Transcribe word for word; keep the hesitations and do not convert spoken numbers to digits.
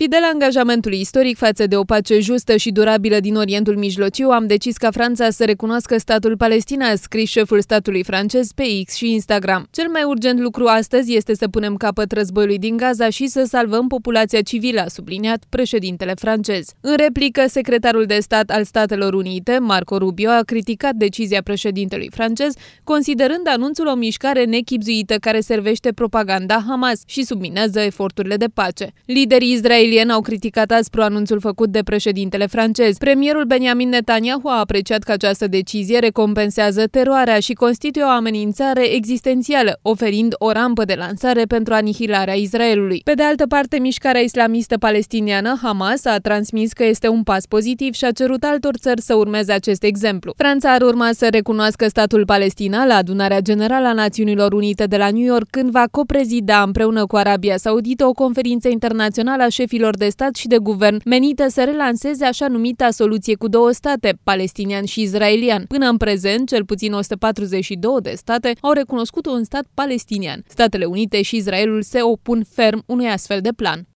Fidel angajamentului istoric față de o pace justă și durabilă din Orientul Mijlociu, am decis ca Franța să recunoască statul Palestina, a scris șeful statului francez pe X și Instagram. Cel mai urgent lucru astăzi este să punem capăt războiului din Gaza și să salvăm populația civilă, a subliniat președintele francez. În replică, secretarul de stat al Statelor Unite, Marco Rubio, a criticat decizia președintelui francez, considerând anunțul o mișcare nechibzuită care servește propaganda Hamas și subminează eforturile de pace. Liderii israelieni au criticat aspru anunțul făcut de președintele francez. Premierul Benjamin Netanyahu a apreciat că această decizie recompensează teroarea și constituie o amenințare existențială, oferind o rampă de lansare pentru anihilarea Israelului. Pe de altă parte, mișcarea islamistă palestiniană Hamas a transmis că este un pas pozitiv și a cerut altor țări să urmeze acest exemplu. Franța ar urma să recunoască statul Palestina la Adunarea Generală a Națiunilor Unite de la New York, când va coprezida împreună cu Arabia Saudită o conferință internațională a șefilor de stat și de guvern menită să relanseze așa numita soluție cu două state, palestinian și israelian. Până în prezent, cel puțin o sută patruzeci și două de state au recunoscut un stat palestinian. Statele Unite și Israelul se opun ferm unui astfel de plan.